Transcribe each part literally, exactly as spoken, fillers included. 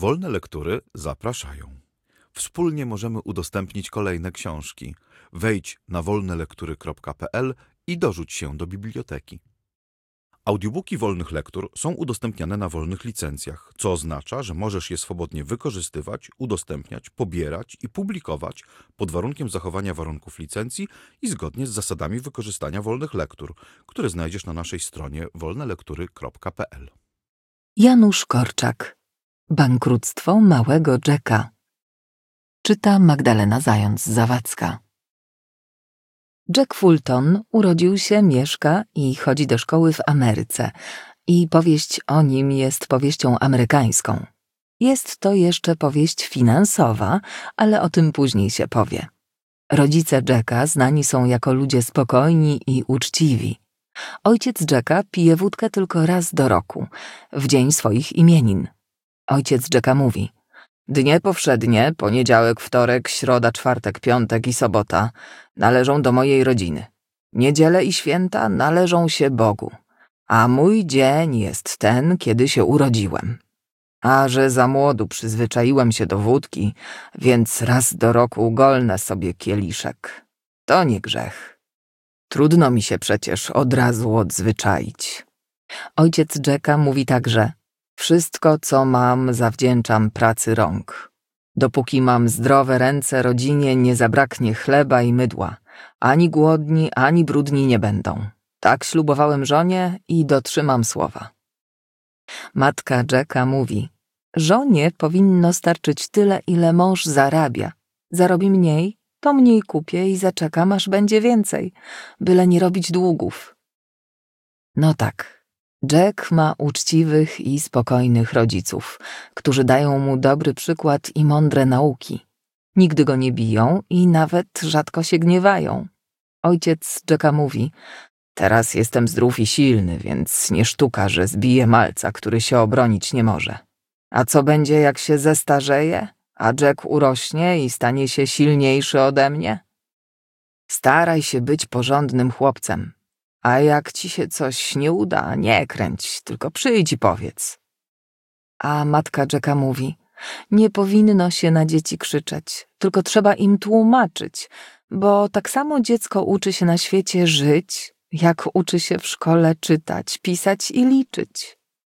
Wolne Lektury zapraszają. Wspólnie możemy udostępnić kolejne książki. Wejdź na wolne lektury kropka p l i dorzuć się do biblioteki. Audiobooki Wolnych Lektur są udostępniane na wolnych licencjach, co oznacza, że możesz je swobodnie wykorzystywać, udostępniać, pobierać i publikować pod warunkiem zachowania warunków licencji i zgodnie z zasadami wykorzystania wolnych lektur, które znajdziesz na naszej stronie wolne lektury kropka p l. Janusz Korczak. Bankructwo małego Jacka. Czyta Magdalena Zając-Zawadzka. Jack Fulton urodził się, mieszka i chodzi do szkoły w Ameryce i powieść o nim jest powieścią amerykańską. Jest to jeszcze powieść finansowa, ale o tym później się powie. Rodzice Jacka znani są jako ludzie spokojni i uczciwi. Ojciec Jacka pije wódkę tylko raz do roku, w dzień swoich imienin. Ojciec Jacka mówi: dnie powszednie, poniedziałek, wtorek, środa, czwartek, piątek i sobota należą do mojej rodziny. Niedziele i święta należą się Bogu, a mój dzień jest ten, kiedy się urodziłem. A że za młodu przyzwyczaiłem się do wódki, więc raz do roku golnę sobie kieliszek. To nie grzech. Trudno mi się przecież od razu odzwyczaić. Ojciec Jacka mówi także: wszystko, co mam, zawdzięczam pracy rąk. Dopóki mam zdrowe ręce, rodzinie nie zabraknie chleba i mydła. Ani głodni, ani brudni nie będą. Tak ślubowałem żonie i dotrzymam słowa. Matka Jacka mówi: żonie powinno starczyć tyle, ile mąż zarabia. Zarobi mniej, to mniej kupię i zaczekam, aż będzie więcej, byle nie robić długów. No tak. Jack ma uczciwych i spokojnych rodziców, którzy dają mu dobry przykład i mądre nauki. Nigdy go nie biją i nawet rzadko się gniewają. Ojciec Jacka mówi: teraz jestem zdrów i silny, więc nie sztuka, że zbiję malca, który się obronić nie może. A co będzie, jak się zestarzeje, a Jack urośnie i stanie się silniejszy ode mnie? Staraj się być porządnym chłopcem. A jak ci się coś nie uda, nie kręć, tylko przyjdź i powiedz. A matka Jacka mówi: nie powinno się na dzieci krzyczeć, tylko trzeba im tłumaczyć, bo tak samo dziecko uczy się na świecie żyć, jak uczy się w szkole czytać, pisać i liczyć.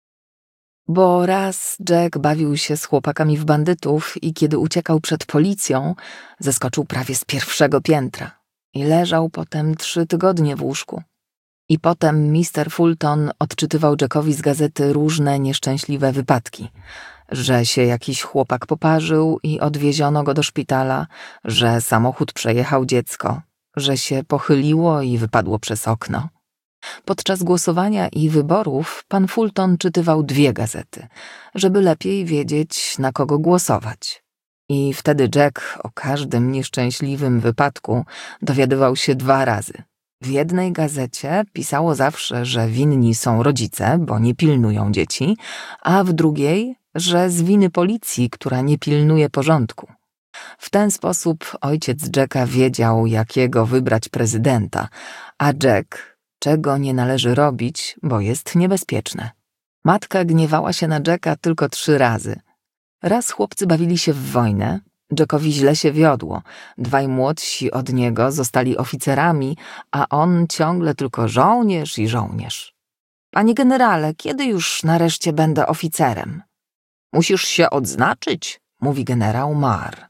Bo raz Jack bawił się z chłopakami w bandytów i kiedy uciekał przed policją, zeskoczył prawie z pierwszego piętra i leżał potem trzy tygodnie w łóżku. I potem mister Fulton odczytywał Jackowi z gazety różne nieszczęśliwe wypadki, że się jakiś chłopak poparzył i odwieziono go do szpitala, że samochód przejechał dziecko, że się pochyliło i wypadło przez okno. Podczas głosowania i wyborów pan Fulton czytywał dwie gazety, żeby lepiej wiedzieć, na kogo głosować. I wtedy Jack o każdym nieszczęśliwym wypadku dowiadywał się dwa razy. W jednej gazecie pisało zawsze, że winni są rodzice, bo nie pilnują dzieci, a w drugiej, że z winy policji, która nie pilnuje porządku. W ten sposób ojciec Jacka wiedział, jakiego wybrać prezydenta, a Jack, czego nie należy robić, bo jest niebezpieczne. Matka gniewała się na Jacka tylko trzy razy. Raz chłopcy bawili się w wojnę, Jackowi źle się wiodło. Dwaj młodsi od niego zostali oficerami, a on ciągle tylko żołnierz i żołnierz. Panie generale, kiedy już nareszcie będę oficerem? Musisz się odznaczyć, mówi generał Marr.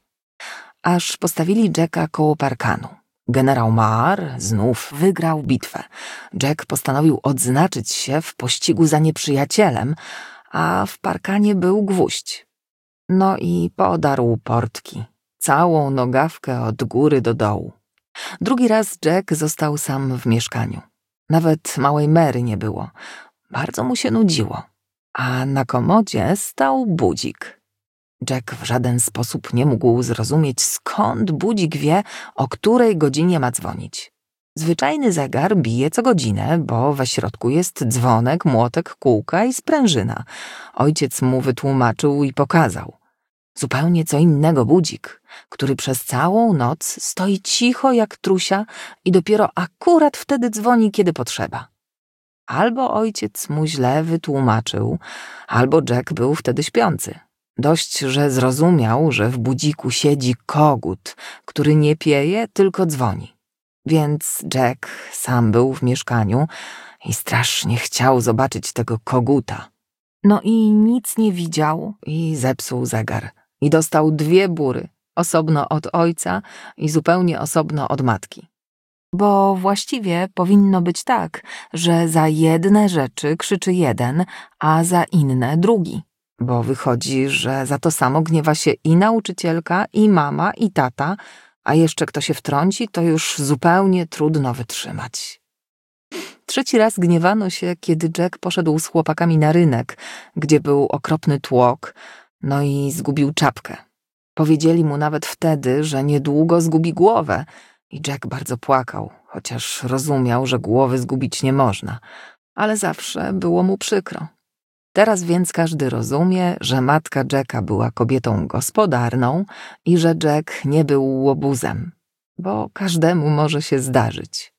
Aż postawili Jacka koło parkanu. Generał Marr znów wygrał bitwę. Jack postanowił odznaczyć się w pościgu za nieprzyjacielem, a w parkanie był gwóźdź. No i podarł portki, całą nogawkę od góry do dołu. Drugi raz Jack został sam w mieszkaniu. Nawet małej Mary nie było. Bardzo mu się nudziło. A na komodzie stał budzik. Jack w żaden sposób nie mógł zrozumieć, skąd budzik wie, o której godzinie ma dzwonić. Zwyczajny zegar bije co godzinę, bo we środku jest dzwonek, młotek, kółka i sprężyna. Ojciec mu wytłumaczył i pokazał. Zupełnie co innego budzik, który przez całą noc stoi cicho jak trusia i dopiero akurat wtedy dzwoni, kiedy potrzeba. Albo ojciec mu źle wytłumaczył, albo Jack był wtedy śpiący. Dość, że zrozumiał, że w budziku siedzi kogut, który nie pieje, tylko dzwoni. Więc Jack sam był w mieszkaniu i strasznie chciał zobaczyć tego koguta. No i nic nie widział i zepsuł zegar. I dostał dwie bury, osobno od ojca i zupełnie osobno od matki. Bo właściwie powinno być tak, że za jedne rzeczy krzyczy jeden, a za inne drugi. Bo wychodzi, że za to samo gniewa się i nauczycielka, i mama, i tata, a jeszcze kto się wtrąci, to już zupełnie trudno wytrzymać. Trzeci raz gniewano się, kiedy Jack poszedł z chłopakami na rynek, gdzie był okropny tłok, no i zgubił czapkę. Powiedzieli mu nawet wtedy, że niedługo zgubi głowę i Jack bardzo płakał, chociaż rozumiał, że głowy zgubić nie można, ale zawsze było mu przykro. Teraz więc każdy rozumie, że matka Jacka była kobietą gospodarną i że Jack nie był łobuzem, bo każdemu może się zdarzyć.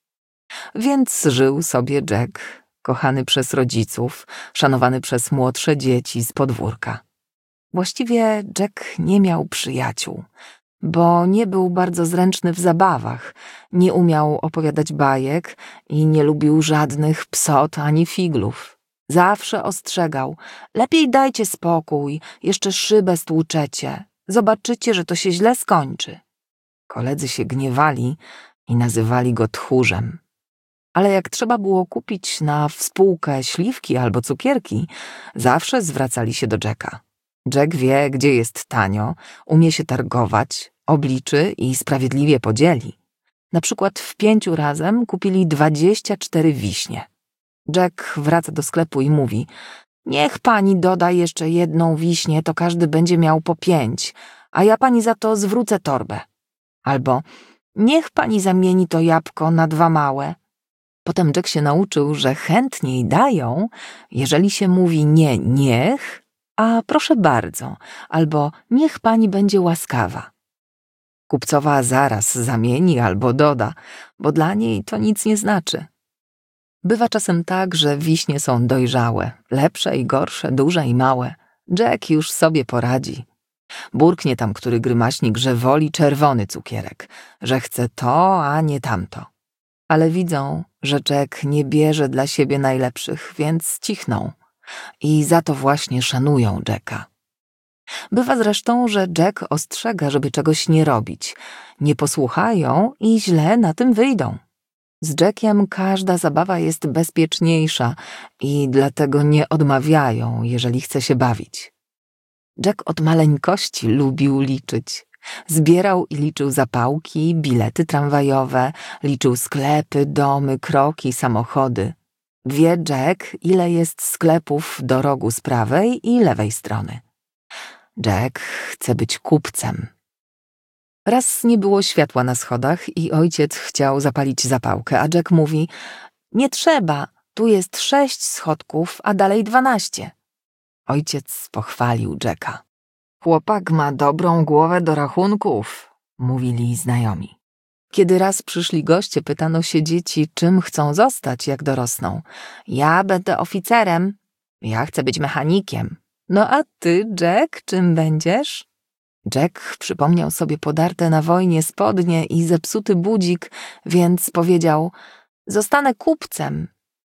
Więc żył sobie Jack, kochany przez rodziców, szanowany przez młodsze dzieci z podwórka. Właściwie Jack nie miał przyjaciół, bo nie był bardzo zręczny w zabawach, nie umiał opowiadać bajek i nie lubił żadnych psot ani figlów. Zawsze ostrzegał: lepiej dajcie spokój, jeszcze szybę stłuczecie, zobaczycie, że to się źle skończy. Koledzy się gniewali i nazywali go tchórzem. Ale jak trzeba było kupić na współkę śliwki albo cukierki, zawsze zwracali się do Jacka. Jack wie, gdzie jest tanio, umie się targować, obliczy i sprawiedliwie podzieli. Na przykład w pięciu razem kupili dwadzieścia cztery wiśnie. Jack wraca do sklepu i mówi: niech pani doda jeszcze jedną wiśnię, to każdy będzie miał po pięć, a ja pani za to zwrócę torbę. Albo: niech pani zamieni to jabłko na dwa małe. Potem Jack się nauczył, że chętniej dają, jeżeli się mówi nie niech, a proszę bardzo, albo niech pani będzie łaskawa. Kupcowa zaraz zamieni albo doda, bo dla niej to nic nie znaczy. Bywa czasem tak, że wiśnie są dojrzałe, lepsze i gorsze, duże i małe. Jack już sobie poradzi. Burknie tam który grymaśnik, że woli czerwony cukierek, że chce to, a nie tamto. Ale widzą, że Jack nie bierze dla siebie najlepszych, więc cichną. I za to właśnie szanują Jacka. Bywa zresztą, że Jack ostrzega, żeby czegoś nie robić. Nie posłuchają i źle na tym wyjdą. Z Jackiem każda zabawa jest bezpieczniejsza i dlatego nie odmawiają, jeżeli chce się bawić. Jack od maleńkości lubił liczyć. Zbierał i liczył zapałki, bilety tramwajowe, liczył sklepy, domy, kroki, samochody. Wie Jack, ile jest sklepów do rogu z prawej i lewej strony. Jack chce być kupcem. Raz nie było światła na schodach i ojciec chciał zapalić zapałkę, a Jack mówi: nie trzeba, tu jest sześć schodków, a dalej dwanaście. Ojciec pochwalił Jacka. Chłopak ma dobrą głowę do rachunków, mówili znajomi. Kiedy raz przyszli goście, pytano się dzieci, czym chcą zostać, jak dorosną. Ja będę oficerem, ja chcę być mechanikiem. No a ty, Jack, czym będziesz? Jack przypomniał sobie podarte na wojnie spodnie i zepsuty budzik, więc powiedział: zostanę kupcem.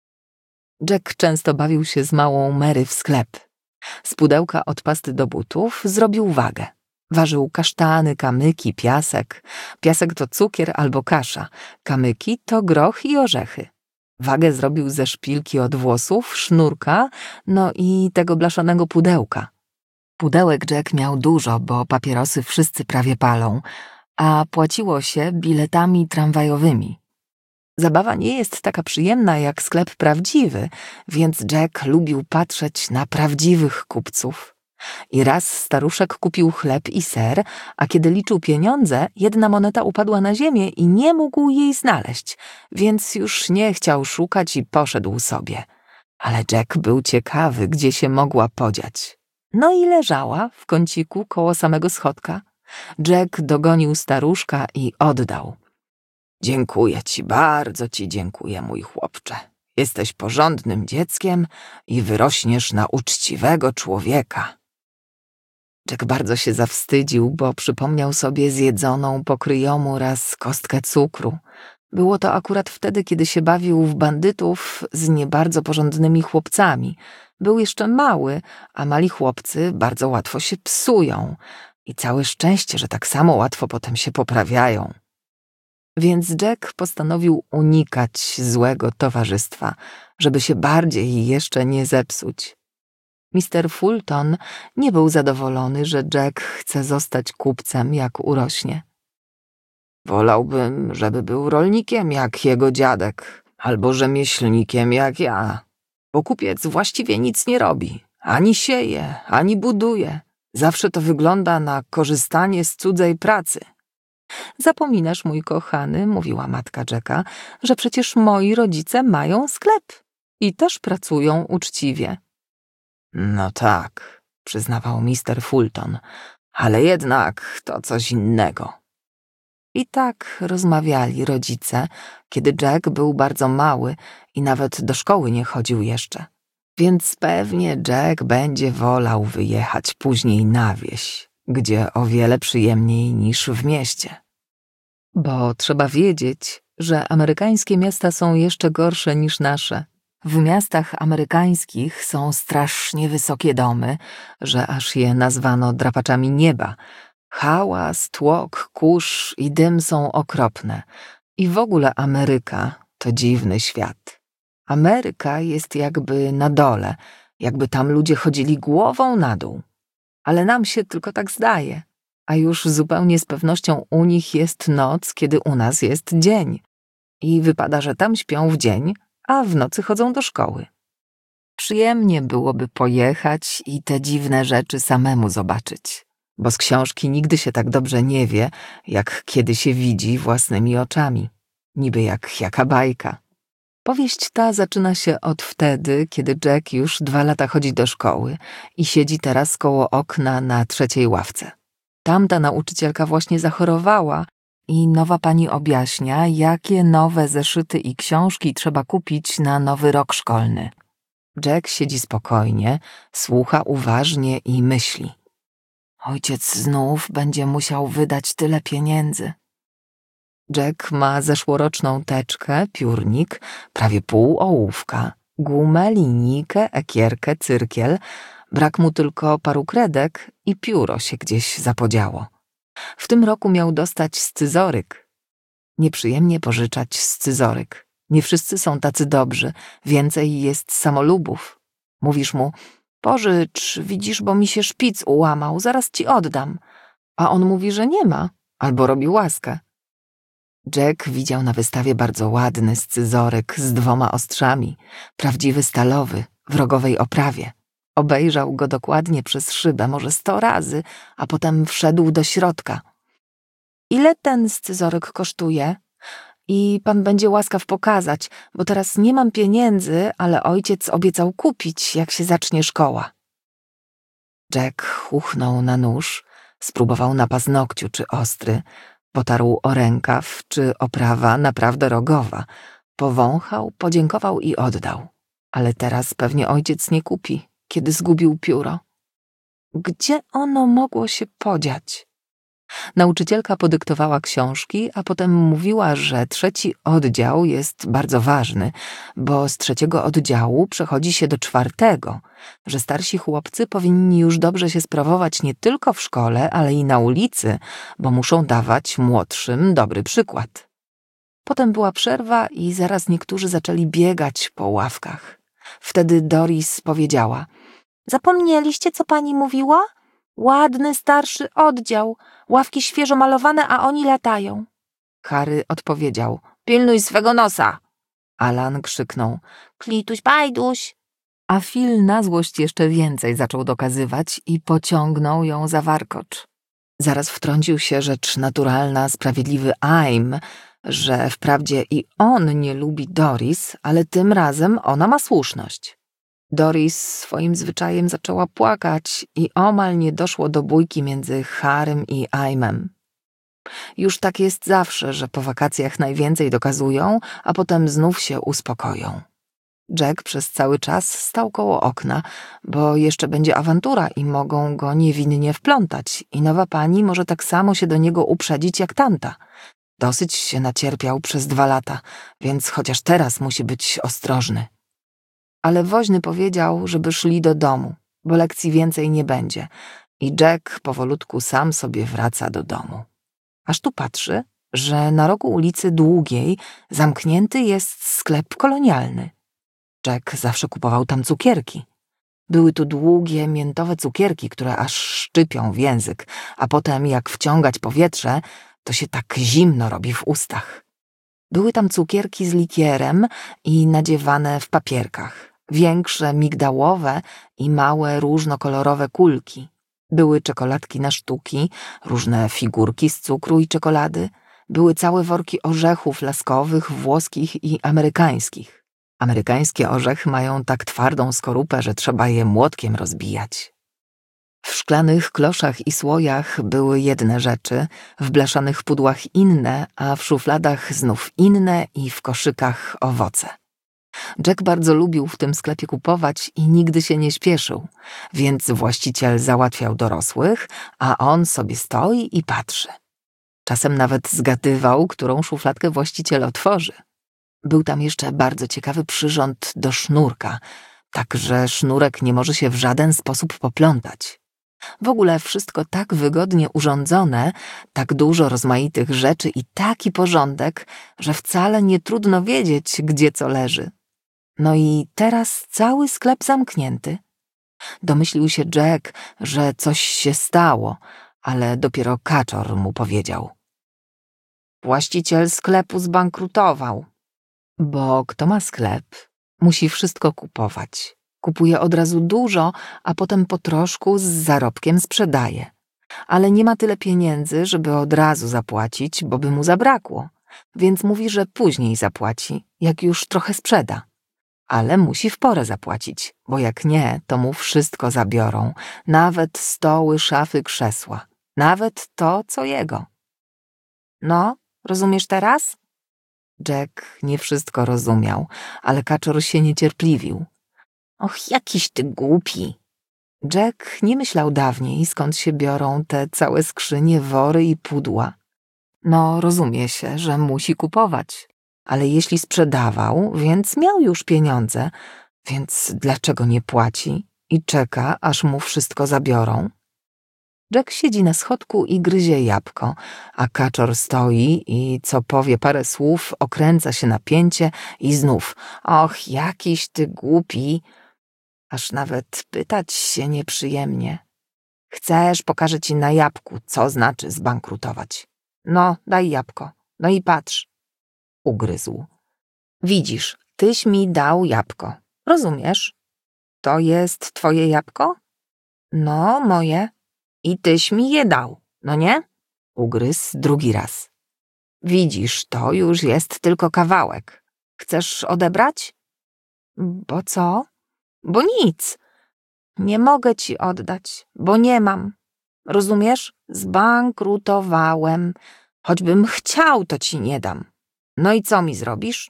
Jack często bawił się z małą Mary w sklep. Z pudełka od pasty do butów zrobił wagę. Ważył kasztany, kamyki, piasek. Piasek to cukier albo kasza. Kamyki to groch i orzechy. Wagę zrobił ze szpilki od włosów, sznurka, no i tego blaszanego pudełka. Pudełek Jack miał dużo, bo papierosy wszyscy prawie palą, a płaciło się biletami tramwajowymi. Zabawa nie jest taka przyjemna jak sklep prawdziwy, więc Jack lubił patrzeć na prawdziwych kupców. I raz staruszek kupił chleb i ser, a kiedy liczył pieniądze, jedna moneta upadła na ziemię i nie mógł jej znaleźć, więc już nie chciał szukać i poszedł sobie. Ale Jack był ciekawy, gdzie się mogła podziać. No i leżała w kąciku koło samego schodka. Jack dogonił staruszka i oddał. Dziękuję ci, bardzo ci dziękuję, mój chłopcze. Jesteś porządnym dzieckiem i wyrośniesz na uczciwego człowieka. Jack bardzo się zawstydził, bo przypomniał sobie zjedzoną pokryjomu raz kostkę cukru. Było to akurat wtedy, kiedy się bawił w bandytów z nie bardzo porządnymi chłopcami. Był jeszcze mały, a mali chłopcy bardzo łatwo się psują. I całe szczęście, że tak samo łatwo potem się poprawiają. Więc Jack postanowił unikać złego towarzystwa, żeby się bardziej jeszcze nie zepsuć. mister Fulton nie był zadowolony, że Jack chce zostać kupcem, jak urośnie. Wolałbym, żeby był rolnikiem jak jego dziadek, albo rzemieślnikiem jak ja, bo kupiec właściwie nic nie robi, ani sieje, ani buduje. Zawsze to wygląda na korzystanie z cudzej pracy. Zapominasz, mój kochany, mówiła matka Jacka, że przecież moi rodzice mają sklep i też pracują uczciwie. No tak, przyznawał mister Fulton, ale jednak to coś innego. I tak rozmawiali rodzice, kiedy Jack był bardzo mały i nawet do szkoły nie chodził jeszcze. Więc pewnie Jack będzie wolał wyjechać później na wieś, gdzie o wiele przyjemniej niż w mieście. Bo trzeba wiedzieć, że amerykańskie miasta są jeszcze gorsze niż nasze. W miastach amerykańskich są strasznie wysokie domy, że aż je nazwano drapaczami nieba. Hałas, tłok, kurz i dym są okropne. I w ogóle Ameryka to dziwny świat. Ameryka jest jakby na dole, jakby tam ludzie chodzili głową na dół. Ale nam się tylko tak zdaje, a już zupełnie z pewnością u nich jest noc, kiedy u nas jest dzień. I wypada, że tam śpią w dzień, a w nocy chodzą do szkoły. Przyjemnie byłoby pojechać i te dziwne rzeczy samemu zobaczyć, bo z książki nigdy się tak dobrze nie wie, jak kiedy się widzi własnymi oczami, niby jak jaka bajka. Powieść ta zaczyna się od wtedy, kiedy Jack już dwa lata chodzi do szkoły i siedzi teraz koło okna na trzeciej ławce. Tamta nauczycielka właśnie zachorowała i nowa pani objaśnia, jakie nowe zeszyty i książki trzeba kupić na nowy rok szkolny. Jack siedzi spokojnie, słucha uważnie i myśli. Ojciec znów będzie musiał wydać tyle pieniędzy. Jack ma zeszłoroczną teczkę, piórnik, prawie pół ołówka, gumę, linijkę, ekierkę, cyrkiel. Brak mu tylko paru kredek i pióro się gdzieś zapodziało. W tym roku miał dostać scyzoryk. Nieprzyjemnie pożyczać scyzoryk. Nie wszyscy są tacy dobrzy, więcej jest samolubów. Mówisz mu, pożycz, widzisz, bo mi się szpic ułamał, zaraz ci oddam. A on mówi, że nie ma, albo robi łaskę. Jack widział na wystawie bardzo ładny scyzoryk z dwoma ostrzami, prawdziwy stalowy, w rogowej oprawie. Obejrzał go dokładnie przez szybę, może sto razy, a potem wszedł do środka. Ile ten scyzoryk kosztuje? I pan będzie łaskaw pokazać, bo teraz nie mam pieniędzy, ale ojciec obiecał kupić, jak się zacznie szkoła. Jack chuchnął na nóż, spróbował na paznokciu, czy ostry, potarł o rękaw, czy oprawa naprawdę rogowa. Powąchał, podziękował i oddał. Ale teraz pewnie ojciec nie kupi, kiedy zgubił pióro. Gdzie ono mogło się podziać? Nauczycielka podyktowała książki, a potem mówiła, że trzeci oddział jest bardzo ważny, bo z trzeciego oddziału przechodzi się do czwartego, że starsi chłopcy powinni już dobrze się sprawować nie tylko w szkole, ale i na ulicy, bo muszą dawać młodszym dobry przykład. Potem była przerwa i zaraz niektórzy zaczęli biegać po ławkach. Wtedy Doris powiedziała: zapomnieliście, co pani mówiła? Ładny, starszy oddział, ławki świeżo malowane, a oni latają. Harry odpowiedział: pilnuj swego nosa. Alan krzyknął: klituś, bajduś. A Phil na złość jeszcze więcej zaczął dokazywać i pociągnął ją za warkocz. Zaraz wtrącił się rzecz naturalna, sprawiedliwy Aim, że wprawdzie i on nie lubi Doris, ale tym razem ona ma słuszność. Doris swoim zwyczajem zaczęła płakać i omal nie doszło do bójki między Harrym i Aimem. Już tak jest zawsze, że po wakacjach najwięcej dokazują, a potem znów się uspokoją. Jack przez cały czas stał koło okna, bo jeszcze będzie awantura i mogą go niewinnie wplątać i nowa pani może tak samo się do niego uprzedzić jak tamta. Dosyć się nacierpiał przez dwa lata, więc chociaż teraz musi być ostrożny. Ale woźny powiedział, żeby szli do domu, bo lekcji więcej nie będzie i Jack powolutku sam sobie wraca do domu. Aż tu patrzy, że na rogu ulicy Długiej zamknięty jest sklep kolonialny. Jack zawsze kupował tam cukierki. Były tu długie, miętowe cukierki, które aż szczypią w język, a potem jak wciągać powietrze, to się tak zimno robi w ustach. Były tam cukierki z likierem i nadziewane w papierkach, większe migdałowe i małe różnokolorowe kulki. Były czekoladki na sztuki, różne figurki z cukru i czekolady. Były całe worki orzechów laskowych, włoskich i amerykańskich. Amerykańskie orzechy mają tak twardą skorupę, że trzeba je młotkiem rozbijać. W szklanych kloszach i słojach były jedne rzeczy, w blaszanych pudłach inne, a w szufladach znów inne i w koszykach owoce. Jack bardzo lubił w tym sklepie kupować i nigdy się nie śpieszył, więc właściciel załatwiał dorosłych, a on sobie stoi i patrzy. Czasem nawet zgadywał, którą szufladkę właściciel otworzy. Był tam jeszcze bardzo ciekawy przyrząd do sznurka, tak że sznurek nie może się w żaden sposób poplątać. W ogóle wszystko tak wygodnie urządzone, tak dużo rozmaitych rzeczy i taki porządek, że wcale nie trudno wiedzieć, gdzie co leży. No i teraz cały sklep zamknięty. Domyślił się Jack, że coś się stało, ale dopiero kaczor mu powiedział. Właściciel sklepu zbankrutował. Bo kto ma sklep, musi wszystko kupować. Kupuje od razu dużo, a potem po troszku z zarobkiem sprzedaje. Ale nie ma tyle pieniędzy, żeby od razu zapłacić, bo by mu zabrakło. Więc mówi, że później zapłaci, jak już trochę sprzeda. Ale musi w porę zapłacić, bo jak nie, to mu wszystko zabiorą. Nawet stoły, szafy, krzesła. Nawet to, co jego. No, rozumiesz teraz? Jack nie wszystko rozumiał, ale kaczor się niecierpliwił. Och, jakiś ty głupi. Jack nie myślał dawniej, skąd się biorą te całe skrzynie, wory i pudła. No, rozumie się, że musi kupować. Ale jeśli sprzedawał, więc miał już pieniądze, więc dlaczego nie płaci i czeka, aż mu wszystko zabiorą? Jack siedzi na schodku i gryzie jabłko, a kaczor stoi i co powie parę słów, okręca się na pięcie i znów och, jakiś ty głupi, aż nawet pytać się nieprzyjemnie. Chcesz, pokażę ci na jabłku, co znaczy zbankrutować. No, daj jabłko, no i patrz. Ugryzł. Widzisz, tyś mi dał jabłko, rozumiesz? To jest twoje jabłko? No, moje. I tyś mi je dał, no nie? Ugryzł drugi raz. Widzisz, to już jest tylko kawałek. Chcesz odebrać? Bo co? Bo nic. Nie mogę ci oddać, bo nie mam. Rozumiesz? Zbankrutowałem. Choćbym chciał, to ci nie dam. No i co mi zrobisz?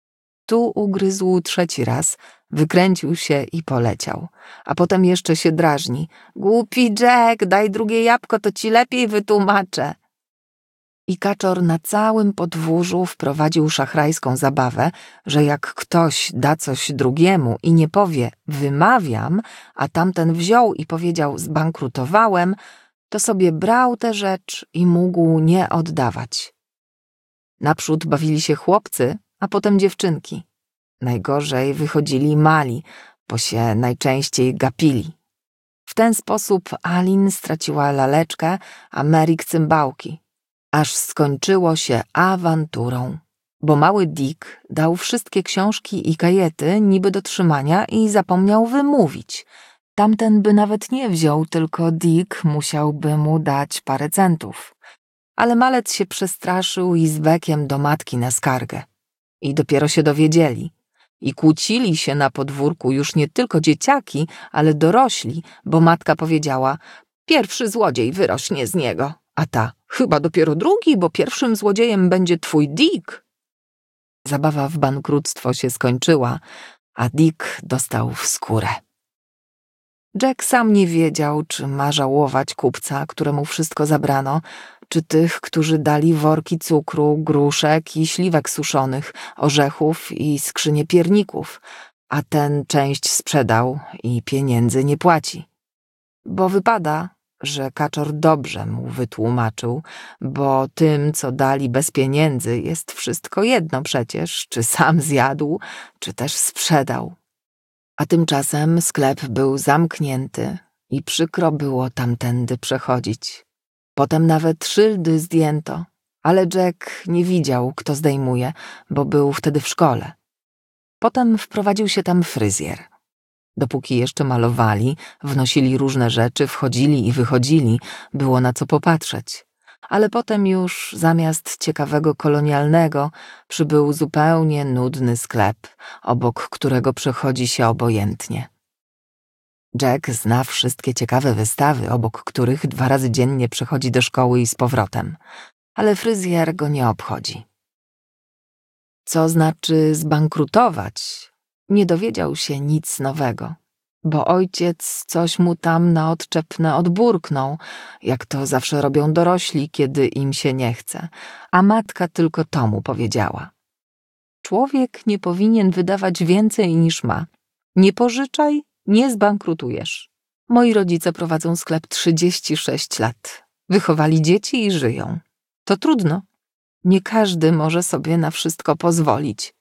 Tu ugryzł trzeci raz, wykręcił się i poleciał. A potem jeszcze się drażni. Głupi Jack, daj drugie jabłko, to ci lepiej wytłumaczę. I kaczor na całym podwórzu wprowadził szachrajską zabawę, że jak ktoś da coś drugiemu i nie powie wymawiam, a tamten wziął i powiedział zbankrutowałem, to sobie brał tę rzecz i mógł nie oddawać. Naprzód bawili się chłopcy, a potem dziewczynki. Najgorzej wychodzili mali, bo się najczęściej gapili. W ten sposób Alin straciła laleczkę, a Merrick cymbałki. Aż skończyło się awanturą, bo mały Dick dał wszystkie książki i kajety niby do trzymania i zapomniał wymówić. Tamten by nawet nie wziął, tylko Dick musiałby mu dać parę centów. Ale malec się przestraszył i z bekiem do matki na skargę. I dopiero się dowiedzieli. I kłócili się na podwórku już nie tylko dzieciaki, ale dorośli, bo matka powiedziała: pierwszy złodziej wyrośnie z niego, a ta: chyba dopiero drugi, bo pierwszym złodziejem będzie twój Dick. Zabawa w bankructwo się skończyła, a Dick dostał w skórę. Jack sam nie wiedział, czy ma żałować kupca, któremu wszystko zabrano, czy tych, którzy dali worki cukru, gruszek i śliwek suszonych, orzechów i skrzynie pierników, a ten część sprzedał i pieniędzy nie płaci. Bo wypada, że kaczor dobrze mu wytłumaczył, bo tym, co dali bez pieniędzy, jest wszystko jedno przecież, czy sam zjadł, czy też sprzedał. A tymczasem sklep był zamknięty i przykro było tamtędy przechodzić. Potem nawet szyldy zdjęto, ale Jack nie widział, kto zdejmuje, bo był wtedy w szkole. Potem wprowadził się tam fryzjer. Dopóki jeszcze malowali, wnosili różne rzeczy, wchodzili i wychodzili, było na co popatrzeć. Ale potem już zamiast ciekawego kolonialnego przybył zupełnie nudny sklep, obok którego przechodzi się obojętnie. Jack zna wszystkie ciekawe wystawy, obok których dwa razy dziennie przychodzi do szkoły i z powrotem, ale fryzjer go nie obchodzi. Co znaczy zbankrutować? Nie dowiedział się nic nowego, bo ojciec coś mu tam na odczepne odburknął, jak to zawsze robią dorośli, kiedy im się nie chce, a matka tylko to mu powiedziała. Człowiek nie powinien wydawać więcej niż ma. Nie pożyczaj, nie zbankrutujesz. Moi rodzice prowadzą sklep trzydzieści sześć lat. Wychowali dzieci i żyją. To trudno. Nie każdy może sobie na wszystko pozwolić.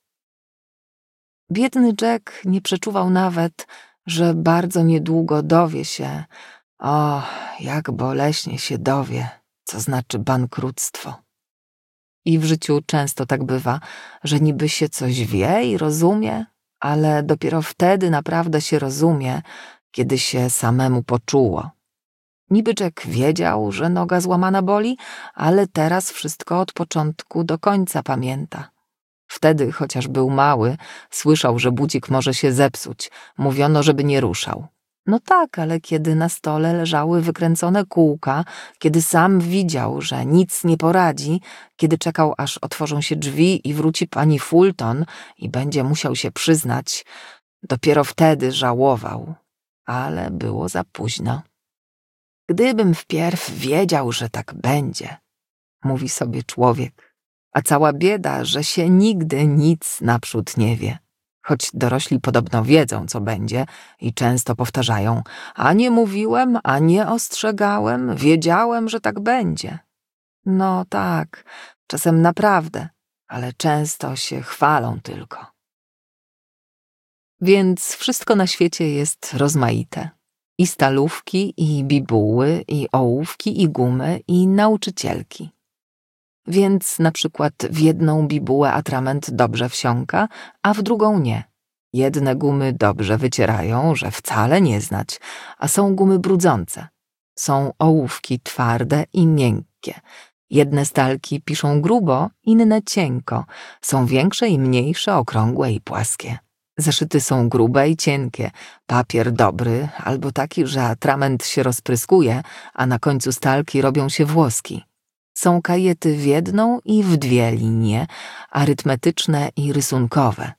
Biedny Jack nie przeczuwał nawet, że bardzo niedługo dowie się, o, jak boleśnie się dowie, co znaczy bankructwo. I w życiu często tak bywa, że niby się coś wie i rozumie, ale dopiero wtedy naprawdę się rozumie, kiedy się samemu poczuło. Niby Jack wiedział, że noga złamana boli, ale teraz wszystko od początku do końca pamięta. Wtedy, chociaż był mały, słyszał, że budzik może się zepsuć. Mówiono, żeby nie ruszał. No tak, ale kiedy na stole leżały wykręcone kółka, kiedy sam widział, że nic nie poradzi, kiedy czekał, aż otworzą się drzwi i wróci pani Fulton i będzie musiał się przyznać, dopiero wtedy żałował. Ale było za późno. Gdybym wpierw wiedział, że tak będzie, mówi sobie człowiek. A cała bieda, że się nigdy nic naprzód nie wie. Choć dorośli podobno wiedzą, co będzie i często powtarzają, a nie mówiłem, a nie ostrzegałem, wiedziałem, że tak będzie. No tak, czasem naprawdę, ale często się chwalą tylko. Więc wszystko na świecie jest rozmaite. I stalówki, i bibuły, i ołówki, i gumy, i nauczycielki. Więc na przykład w jedną bibułę atrament dobrze wsiąka, a w drugą nie. Jedne gumy dobrze wycierają, że wcale nie znać, a są gumy brudzące. Są ołówki twarde i miękkie. Jedne stalki piszą grubo, inne cienko. Są większe i mniejsze, okrągłe i płaskie. Zeszyty są grube i cienkie, papier dobry, albo taki, że atrament się rozpryskuje, a na końcu stalki robią się włoski. Są kajety w jedną i w dwie linie, arytmetyczne i rysunkowe.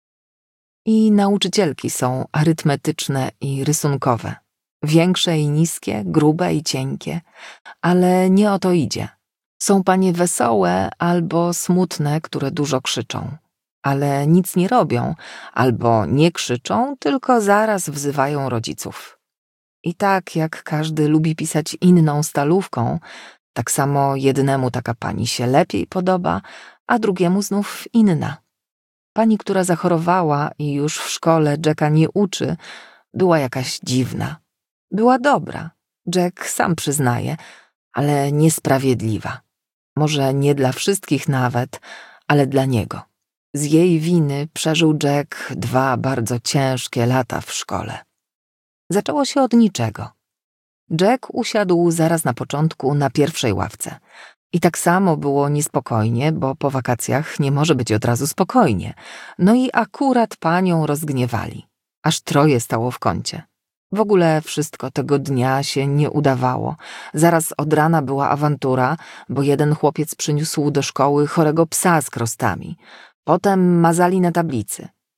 I nauczycielki są arytmetyczne i rysunkowe. Większe i niskie, grube i cienkie, ale nie o to idzie. Są panie wesołe albo smutne, które dużo krzyczą. Ale nic nie robią, albo nie krzyczą, tylko zaraz wzywają rodziców. I tak jak każdy lubi pisać inną stalówką, tak samo jednemu taka pani się lepiej podoba, a drugiemu znów inna. Pani, która zachorowała i już w szkole Jacka nie uczy, była jakaś dziwna. Była dobra, Jack sam przyznaje, ale niesprawiedliwa. Może nie dla wszystkich nawet, ale dla niego. Z jej winy przeżył Jack dwa bardzo ciężkie lata w szkole. Zaczęło się od niczego. Jack usiadł zaraz na początku na pierwszej ławce. I tak samo było niespokojnie, bo po wakacjach nie może być od razu spokojnie. No i akurat panią rozgniewali. Aż troje stało w kącie. W ogóle wszystko tego dnia się nie udawało. Zaraz od rana była awantura, bo jeden chłopiec przyniósł do szkoły chorego psa z krostami. Potem mazali na tablicy.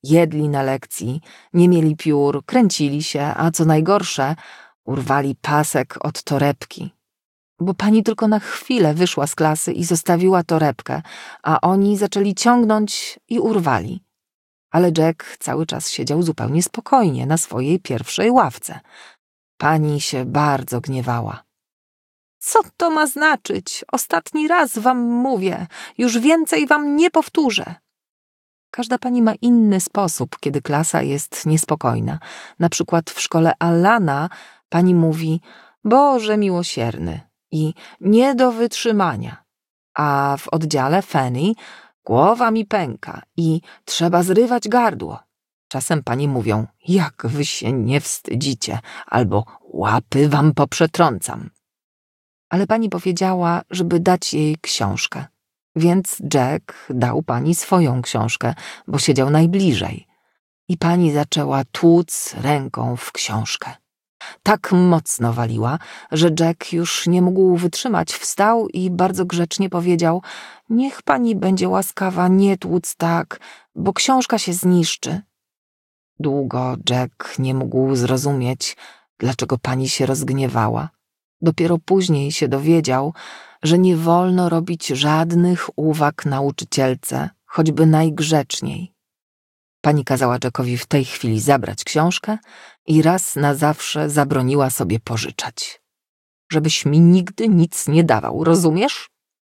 Jedli na lekcji, nie mieli piór, kręcili się, a co najgorsze, urwali pasek od torebki. Bo pani tylko na chwilę wyszła z klasy i zostawiła torebkę, a oni zaczęli ciągnąć i urwali. Ale Jack cały czas siedział zupełnie spokojnie na swojej pierwszej ławce. Pani się bardzo gniewała. Co to ma znaczyć? Ostatni raz wam mówię, już więcej wam nie powtórzę. Każda pani ma inny sposób, kiedy klasa jest niespokojna. Na przykład w szkole Allana pani mówi: Boże miłosierny i nie do wytrzymania. A w oddziale Fanny głowa mi pęka i trzeba zrywać gardło. Czasem pani mówią: jak wy się nie wstydzicie, albo łapy wam poprzetrącam. Ale pani powiedziała, żeby dać jej książkę. Więc Jack dał pani swoją książkę, bo siedział najbliżej. I pani zaczęła tłuc ręką w książkę. Tak mocno waliła, że Jack już nie mógł wytrzymać, wstał i bardzo grzecznie powiedział: niech pani będzie łaskawa, nie tłuc tak, bo książka się zniszczy. Długo Jack nie mógł zrozumieć, dlaczego pani się rozgniewała. Dopiero później się dowiedział, że nie wolno robić żadnych uwag nauczycielce, choćby najgrzeczniej. Pani kazała Jackowi w tej chwili zabrać książkę i raz na zawsze zabroniła sobie pożyczać. Żebyś mi nigdy nic nie dawał, rozumiesz?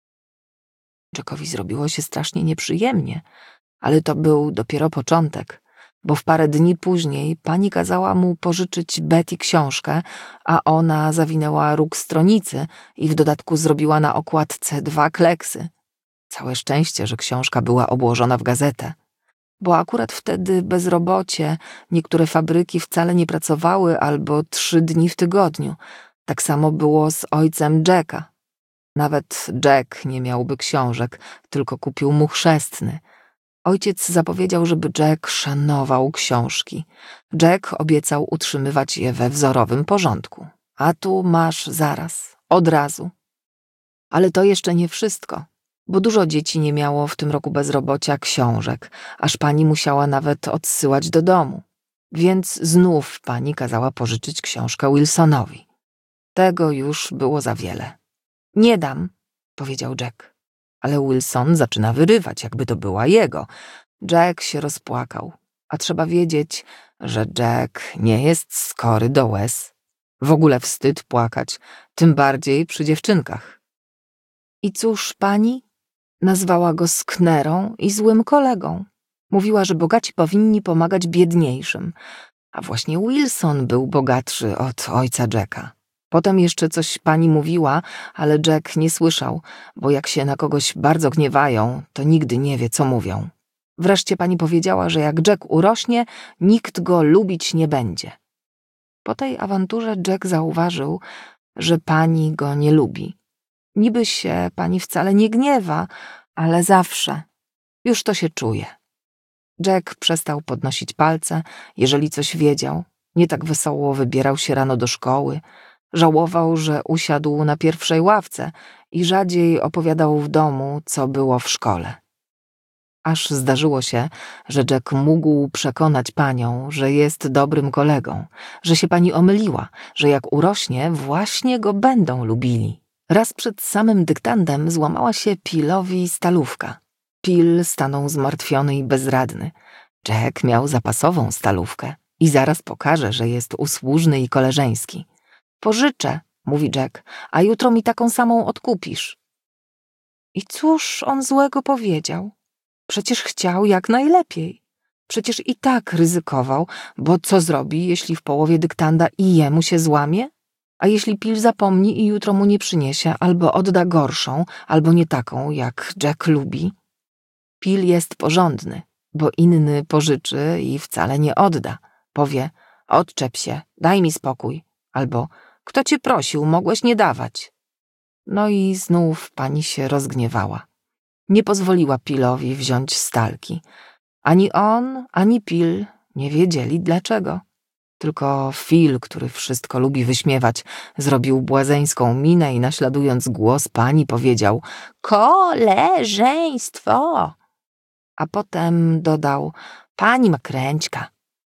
Jackowi zrobiło się strasznie nieprzyjemnie, ale to był dopiero początek, bo w parę dni później pani kazała mu pożyczyć Betty książkę, a ona zawinęła róg stronicy i w dodatku zrobiła na okładce dwa kleksy. Całe szczęście, że książka była obłożona w gazetę. Bo akurat wtedy bezrobocie, niektóre fabryki wcale nie pracowały albo trzy dni w tygodniu. Tak samo było z ojcem Jacka. Nawet Jack nie miałby książek, tylko kupił mu chrzestny. Ojciec zapowiedział, żeby Jack szanował książki. Jack obiecał utrzymywać je we wzorowym porządku. A tu masz zaraz, od razu. Ale to jeszcze nie wszystko, bo dużo dzieci nie miało w tym roku bezrobocia książek, aż pani musiała nawet odsyłać do domu. Więc znów pani kazała pożyczyć książkę Wilsonowi. Tego już było za wiele. Nie dam, powiedział Jack. Ale Wilson zaczyna wyrywać, jakby to była jego. Jack się rozpłakał, a trzeba wiedzieć, że Jack nie jest skory do łez. W ogóle wstyd płakać, tym bardziej przy dziewczynkach. I cóż pani? Nazwała go sknerą i złym kolegą. Mówiła, że bogaci powinni pomagać biedniejszym, a właśnie Wilson był bogatszy od ojca Jacka. Potem jeszcze coś pani mówiła, ale Jack nie słyszał, bo jak się na kogoś bardzo gniewają, to nigdy nie wie, co mówią. Wreszcie pani powiedziała, że jak Jack urośnie, nikt go lubić nie będzie. Po tej awanturze Jack zauważył, że pani go nie lubi. Niby się pani wcale nie gniewa, ale zawsze. Już to się czuje. Jack przestał podnosić palce, jeżeli coś wiedział. Nie tak wesoło wybierał się rano do szkoły. Żałował, że usiadł na pierwszej ławce i rzadziej opowiadał w domu, co było w szkole. Aż zdarzyło się, że Jack mógł przekonać panią, że jest dobrym kolegą, że się pani omyliła, że jak urośnie, właśnie go będą lubili. Raz przed samym dyktandem złamała się Pilowi stalówka. Pil stanął zmartwiony i bezradny. Jack miał zapasową stalówkę i zaraz pokaże, że jest usłużny i koleżeński. Pożyczę, mówi Jack, a jutro mi taką samą odkupisz. I cóż on złego powiedział? Przecież chciał jak najlepiej. Przecież i tak ryzykował, bo co zrobi, jeśli w połowie dyktanda i jemu się złamie? A jeśli Pil zapomni i jutro mu nie przyniesie, albo odda gorszą, albo nie taką, jak Jack lubi? Pil jest porządny, bo inny pożyczy i wcale nie odda. Powie: odczep się, daj mi spokój. Albo: kto cię prosił, mogłeś nie dawać. No i znów pani się rozgniewała. Nie pozwoliła Pilowi wziąć stalki. Ani on, ani Pil nie wiedzieli dlaczego. Tylko Phil, który wszystko lubi wyśmiewać, zrobił błazeńską minę i naśladując głos pani powiedział: koleżeństwo. A potem dodał: Pani ma kręćka.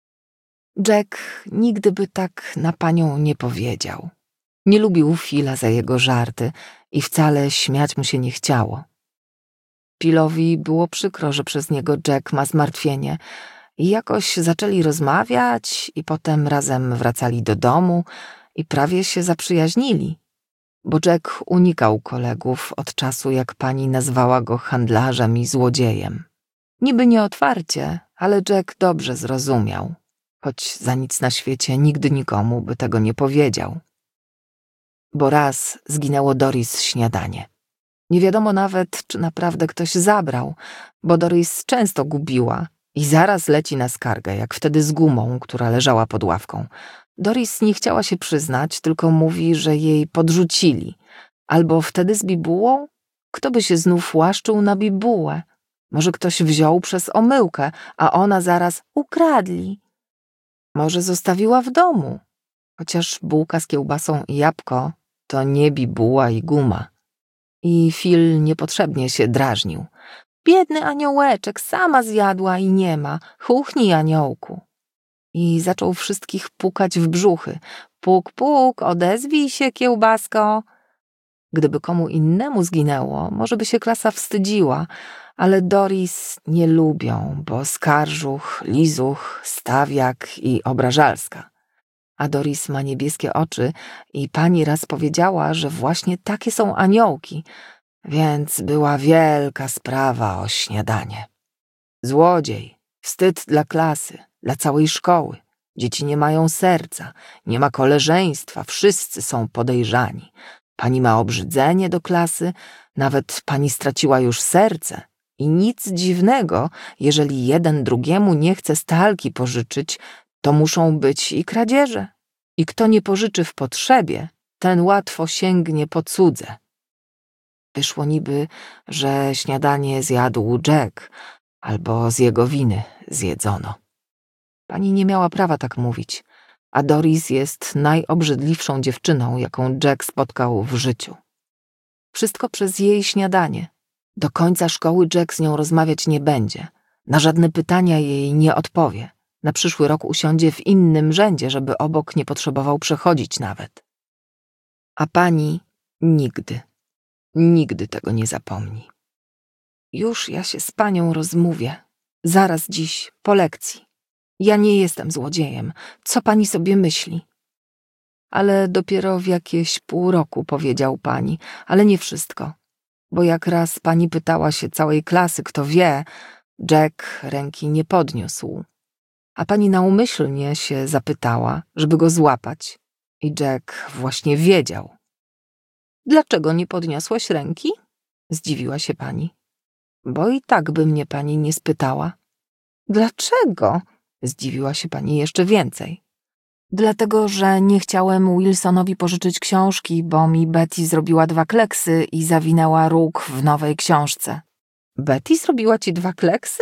Jack nigdy by tak na panią nie powiedział. Nie lubił Phila za jego żarty i wcale śmiać mu się nie chciało. Philowi było przykro, że przez niego Jack ma zmartwienie i jakoś zaczęli rozmawiać i potem razem wracali do domu i prawie się zaprzyjaźnili, bo Jack unikał kolegów od czasu, jak pani nazwała go handlarzem i złodziejem. Niby nieotwarcie, ale Jack dobrze zrozumiał, choć za nic na świecie nigdy nikomu by tego nie powiedział. Bo raz zginęło Doris śniadanie. Nie wiadomo nawet, czy naprawdę ktoś zabrał, bo Doris często gubiła i zaraz leci na skargę, jak wtedy z gumą, która leżała pod ławką. Doris nie chciała się przyznać, tylko mówi, że jej podrzucili. Albo wtedy z bibułą? Kto by się znów łaszczył na bibułę? Może ktoś wziął przez omyłkę, a ona zaraz ukradli. Może zostawiła w domu, chociaż bułka z kiełbasą i jabłko to nie bibuła i guma. I Phil niepotrzebnie się drażnił. Biedny aniołeczek, sama zjadła i nie ma. Chuchnij, aniołku. I zaczął wszystkich pukać w brzuchy. Puk, puk, odezwij się, kiełbasko. Gdyby komu innemu zginęło, może by się klasa wstydziła, ale Doris nie lubią, bo skarżuch, lizuch, stawiak i obrażalska. A Doris ma niebieskie oczy i pani raz powiedziała, że właśnie takie są aniołki, więc była wielka sprawa o śniadanie. Złodziej, wstyd dla klasy, dla całej szkoły. Dzieci nie mają serca, nie ma koleżeństwa, wszyscy są podejrzani. Pani ma obrzydzenie do klasy, nawet pani straciła już serce. I nic dziwnego, jeżeli jeden drugiemu nie chce stalki pożyczyć, to muszą być i kradzieże. I kto nie pożyczy w potrzebie, ten łatwo sięgnie po cudze. Wyszło niby, że śniadanie zjadł Jack, albo z jego winy zjedzono. Pani nie miała prawa tak mówić, a Doris jest najobrzydliwszą dziewczyną, jaką Jack spotkał w życiu. Wszystko przez jej śniadanie. Do końca szkoły Jack z nią rozmawiać nie będzie. Na żadne pytania jej nie odpowie. Na przyszły rok usiądzie w innym rzędzie, żeby obok nie potrzebował przechodzić nawet. A pani nigdy, nigdy tego nie zapomni. Już ja się z panią rozmówię. Zaraz dziś, po lekcji. Ja nie jestem złodziejem. Co pani sobie myśli? Ale dopiero w jakieś pół roku, powiedział pani, ale nie wszystko. Bo jak raz pani pytała się całej klasy, kto wie, Jack ręki nie podniósł. A pani naumyślnie się zapytała, żeby go złapać. I Jack właśnie wiedział. Dlaczego nie podniosłaś ręki? Zdziwiła się pani. Bo i tak by mnie pani nie spytała. Dlaczego? Zdziwiła się pani jeszcze więcej. Dlatego, że nie chciałem Wilsonowi pożyczyć książki, bo mi Betty zrobiła dwa kleksy i zawinęła róg w nowej książce. Betty zrobiła ci dwa kleksy?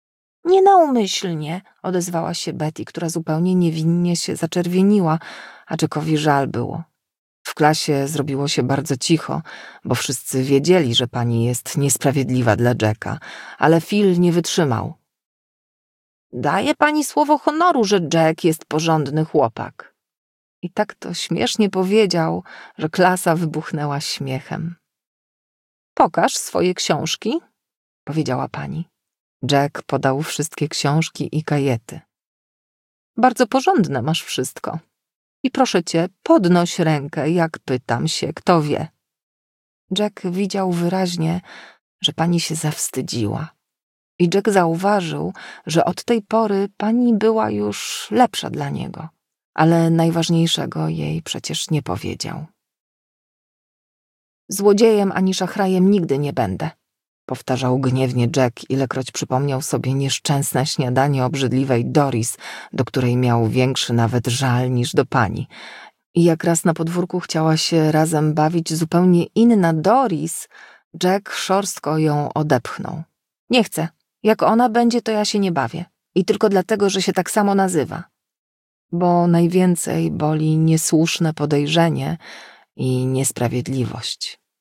Nienaumyślnie, odezwała się Betty, która zupełnie niewinnie się zaczerwieniła, a Jackowi żal było. W klasie zrobiło się bardzo cicho, bo wszyscy wiedzieli, że pani jest niesprawiedliwa dla Jacka, ale Phil nie wytrzymał. Daje pani słowo honoru, że Jack jest porządny chłopak. I tak to śmiesznie powiedział, że klasa wybuchnęła śmiechem. Pokaż swoje książki, powiedziała pani. Jack podał wszystkie książki i kajety. Bardzo porządne masz wszystko. I proszę cię, podnoś rękę, jak pytam się, kto wie. Jack widział wyraźnie, że pani się zawstydziła. I Jack zauważył, że od tej pory pani była już lepsza dla niego, ale najważniejszego jej przecież nie powiedział. Złodziejem ani szachrajem nigdy nie będę, powtarzał gniewnie Jack, ilekroć przypomniał sobie nieszczęsne śniadanie obrzydliwej Doris, do której miał większy nawet żal niż do pani. I jak raz na podwórku chciała się razem bawić zupełnie inna Doris, Jack szorstko ją odepchnął. Nie chcę. Jak ona będzie, to ja się nie bawię. I tylko dlatego, że się tak samo nazywa. Bo najwięcej boli niesłuszne podejrzenie i niesprawiedliwość.